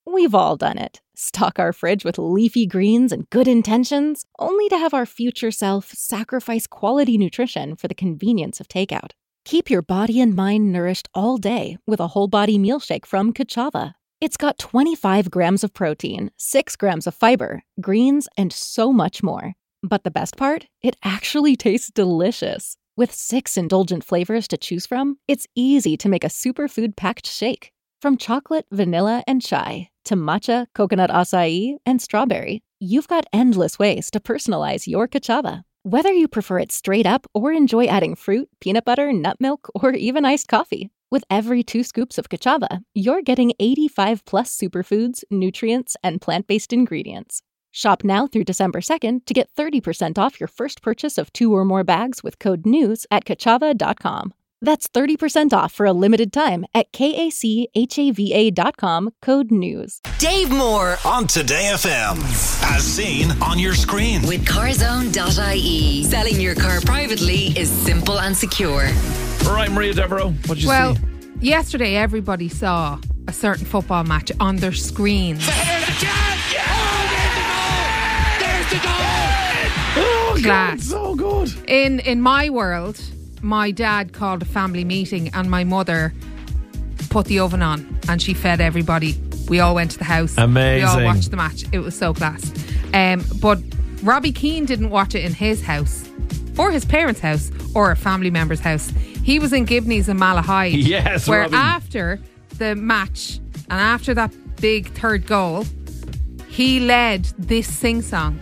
We've all done it. Stock our fridge with leafy greens and good intentions, only to have our future self sacrifice quality nutrition for the convenience of takeout. Keep your body and mind nourished all day with a whole body meal shake from Kachava. It's got 25 grams of protein, 6 grams of fiber, greens, and so much more. But the best part? It actually tastes delicious. With 6 indulgent flavors to choose from, it's easy to make a superfood-packed shake. From chocolate, vanilla, and chai to matcha, coconut acai, and strawberry, you've got endless ways to personalize your Kachava. Whether you prefer it straight up or enjoy adding fruit, peanut butter, nut milk, or even iced coffee. With every 2 scoops of Kachava, you're getting 85 plus superfoods, nutrients, and plant-based ingredients. Shop now through December 2nd to get 30% off your first purchase of 2 or more bags with code NEWS at kachava.com. That's 30% off for a limited time at kachava.com, code NEWS. Dave Moore on Today FM, as seen on your screen. With carzone.ie. Selling your car privately is simple and secure. All right, Maria Devereaux, what did you see? Well, yesterday everybody saw a certain football match on their screens. Oh, Class. God, so good. In my world, my dad called a family meeting and my mother put the oven on and she fed everybody. We all went to the house. Amazing. We all watched the match. It was so class. But Robbie Keane didn't watch it in his house or his parents' house or a family member's house. He was in Gibney's in Malahide. Yes, where Robbie. after the match and after that big third goal, he led this sing-song.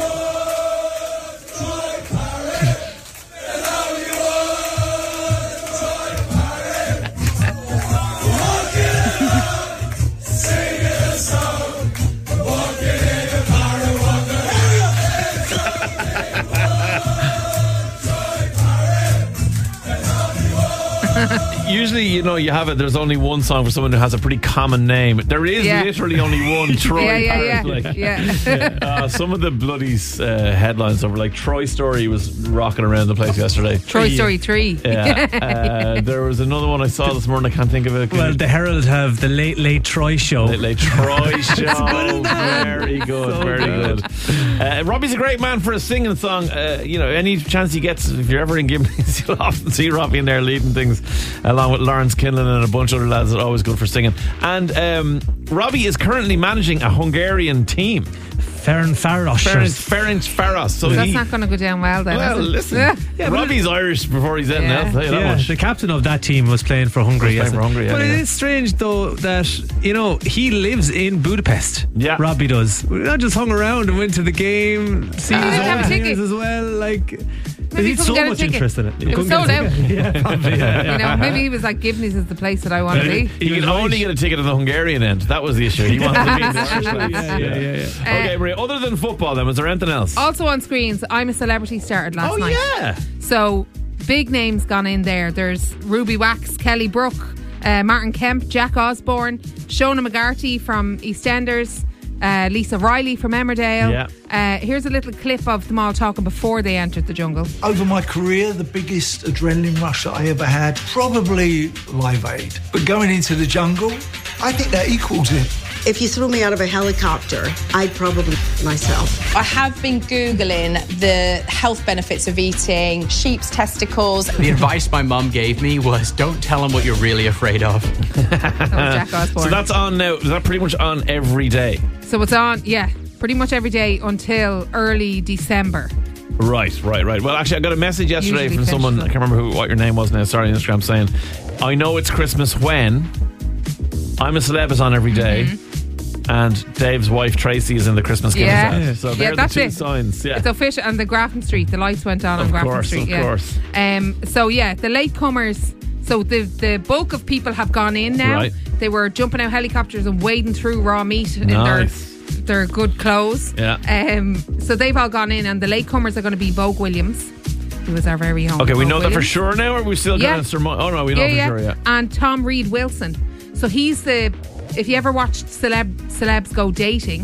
Usually, you have it. There's only one song for someone who has a pretty common name. There is literally only one. Troy. Yeah. Some of the bloody headlines over, like Troy Story was rocking around the place yesterday. Troy Story 3. Yeah. There was another one I saw this morning. I can't think of it. Well, the Herald have the Late Troy Show. Late Troy Show. Very good. So very good. Robbie's a great man for a singing song. Any chance he gets, if you're ever in Gibney's, you'll often see Robbie in there leading things along with Lawrence Kinlan and a bunch of other lads that are always good for singing. And Robbie is currently managing a Hungarian team. Ferencváros. So that's not going to go down well then. Well, listen, Robbie's Irish before he's anything else. Tell you that much. The captain of that team was playing for Hungary. But anyway. It is strange though that he lives in Budapest. Yeah, Robbie does. We not just hung around and went to the game, seen his own players as well. Like. Maybe he's so much interest in it. It was sold out. Yeah, probably. Yeah. Maybe he was like, Gibney's is the place that I want to be. He could only get a ticket to the Hungarian end. That was the issue. He wanted to be in the Irish lads. Yeah. Okay, Maria, other than football then, was there anything else? Also on screens, I'm a Celebrity started last night. Oh yeah. So big names gone in there. There's Ruby Wax, Kelly Brook, Martin Kemp, Jack Osborne, Shona McGarty from EastEnders, Lisa Riley from Emmerdale. Here's a little clip of them all talking before they entered the jungle. Over my career, the biggest adrenaline rush that I ever had, probably Live Aid. But going into the jungle, I think that equals it. If you threw me out of a helicopter, I'd probably myself. I have been Googling the health benefits of eating sheep's testicles. The advice my mum gave me was don't tell them what you're really afraid of. Jack Osborne. So that's on now. Is that pretty much on every day? So it's on, pretty much every day until early December. Right. Well, actually, I got a message yesterday from someone, I can't remember what your name was now, sorry, on Instagram, saying, I know it's Christmas when I'm a Celeb is on every day. And Dave's wife Tracy is in the Christmas Guinness ad. So they're the two signs. Yeah. It's official. And the Grafton Street, the lights went on Grafton Street. Of course. So the latecomers. So the bulk of people have gone in now. Right. They were jumping out helicopters and wading through raw meat in their good clothes. Yeah. So they've all gone in, and the latecomers are going to be Vogue Williams, who is our very own. Okay, we know Williams. that for sure now, or are we still going to surmise? Oh no, we know for sure. Yeah. And Tom Reed Wilson. So he's the. If you ever watched celebs go dating,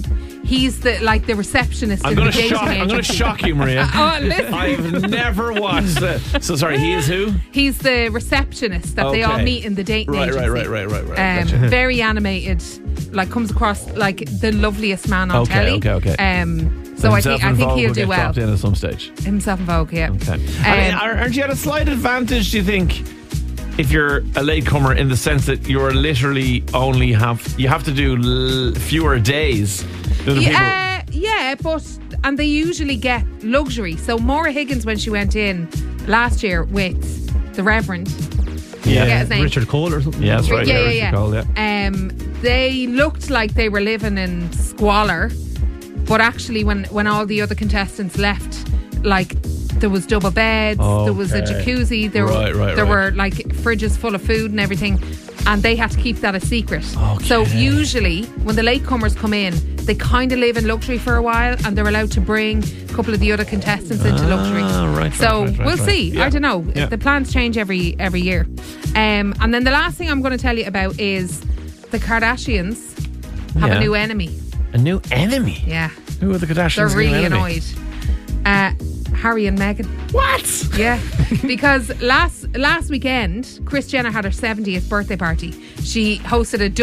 He's the receptionist in the dating agency. I'm going to shock you, Maria. Oh, listen. I've never watched it. So sorry, he is who? He's the receptionist that they all meet in the dating agency. Right. Gotcha. Very animated, comes across like the loveliest man on telly. Okay. So I think he'll do well. Dropped in at some stage. Himself and Vogue, yeah. Okay. Aren't you at a slight advantage, do you think, if you're a latecomer, in the sense that you're literally you have to do fewer days than and they usually get luxury. So Maura Higgins, when she went in last year with the Reverend, his name? Richard Cole or something. Yeah, that's right. Richard Cole, they looked like they were living in squalor, but actually when all the other contestants left, there was double beds, there was a jacuzzi, there were fridges full of food and everything, and they had to keep that a secret. Okay. So usually when the latecomers come in, they kind of live in luxury for a while, and they're allowed to bring a couple of the other contestants into luxury. We'll see. Yeah. I don't know. Yeah. The plans change every year. And then the last thing I'm going to tell you about is the Kardashians have a new enemy. A new enemy? Yeah. Who are the Kardashians? They're really annoyed. Harry and Meghan. What? Yeah, because last weekend, Kris Jenner had her 70th birthday party. She hosted a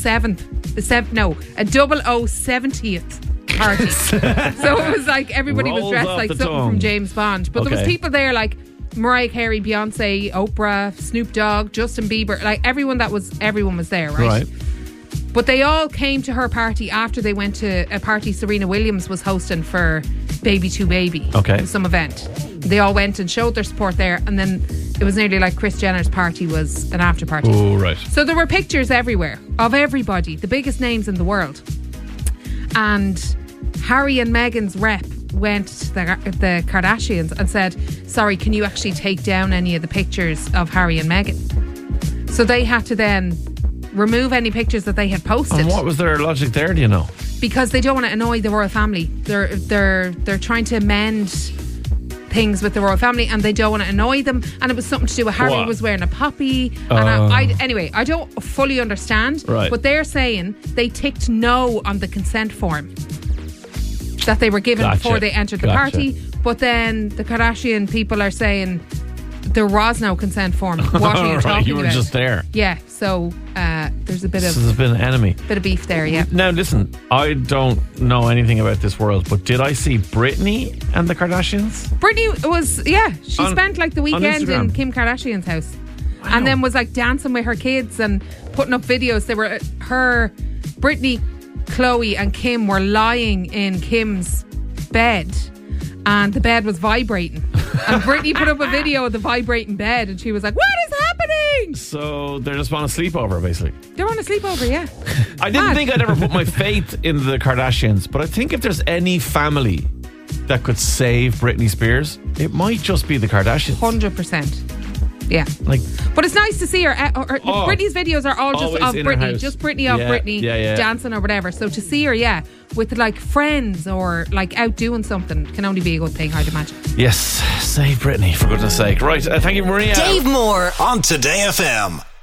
0070th party. So it was like everybody was dressed like something from James Bond. But there was people there like Mariah Carey, Beyonce, Oprah, Snoop Dogg, Justin Bieber, everyone was there, right? But they all came to her party after they went to a party Serena Williams was hosting for Baby to Baby. Okay. Some event. They all went and showed their support there, and then it was nearly like Kris Jenner's party was an after party. Oh, right. So there were pictures everywhere of everybody, the biggest names in the world. And Harry and Meghan's rep went to the Kardashians and said, sorry, can you actually take down any of the pictures of Harry and Meghan? So they had to then remove any pictures that they had posted. And what was their logic there, do you know? Because they don't want to annoy the royal family. They're trying to amend things with the royal family, and they don't want to annoy them. And it was something to do with Harry was wearing a poppy. And anyway, I don't fully understand. Right. But they're saying they ticked no on the consent form that they were given before they entered the party. But then the Kardashian people are saying there was no consent form. What are you talking about? You were just there. Yeah, so there's a bit of... There's been an enemy. Bit of beef there, yeah. Now, listen, I don't know anything about this world, but did I see Britney and the Kardashians? Britney was, she spent the weekend in Kim Kardashian's house. Wow. And then was dancing with her kids and putting up videos. They were, Britney, Chloe and Kim were lying in Kim's bed, and the bed was vibrating. And Britney put up a video of the vibrating bed, and she was like, what is happening? So they're just on a sleepover, basically. They're on a sleepover, yeah. I didn't think I'd ever put my faith in the Kardashians, but I think if there's any family that could save Britney Spears, it might just be the Kardashians. 100%. Yeah. But it's nice to see her. Britney's videos are all just of Britney. Just Britney of Britney dancing or whatever. So to see her, with friends or out doing something can only be a good thing, I'd imagine. Yes. Save Britney, for goodness sake. Right. Thank you, Maria. Dave Moore on Today FM.